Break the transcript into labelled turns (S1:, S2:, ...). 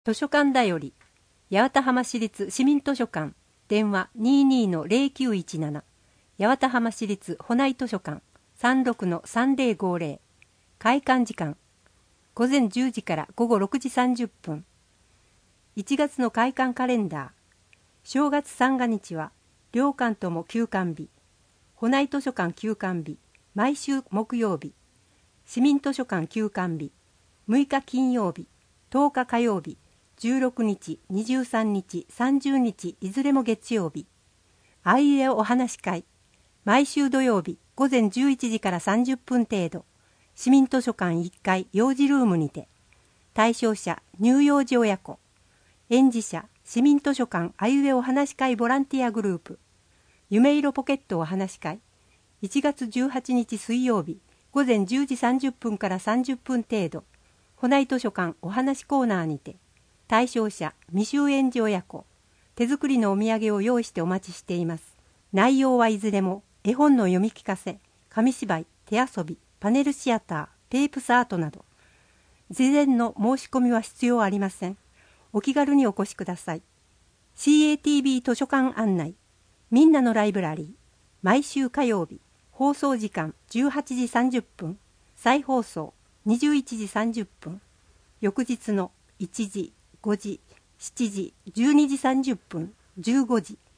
S1: 図書館だより八幡浜市立市民図書館電話 22-0917 八幡浜市立保内図書館 36-3050 開館時間午前10時から午後6時30分1月の開館カレンダー正月三が日は両館とも休館日保内図書館休館日毎週木曜日市民図書館休館日6日金曜日10日火曜日16日、23日、30日いずれも月曜日あいうえお話し会毎週土曜日午前11時から30分程度市民図書館1階幼児ルームにて対象者乳幼児親子園児者市民図書館あいうえお話し会ボランティアグループ夢色ポケットお話し会1月18日水曜日午前10時30分から30分程度保内図書館お話コーナーにて対象者未就園児親子手作りのお土産を用意してお待ちしています。内容はいずれも絵本の読み聞かせ紙芝居手遊びパネルシアターペープスアートなど事前の申し込みは必要ありません。お気軽にお越しください。 CATV 図書館案内みんなのライブラリー毎週火曜日放送時間18時30分再放送21時30分翌日の1時5時、7時、12時30分、15時、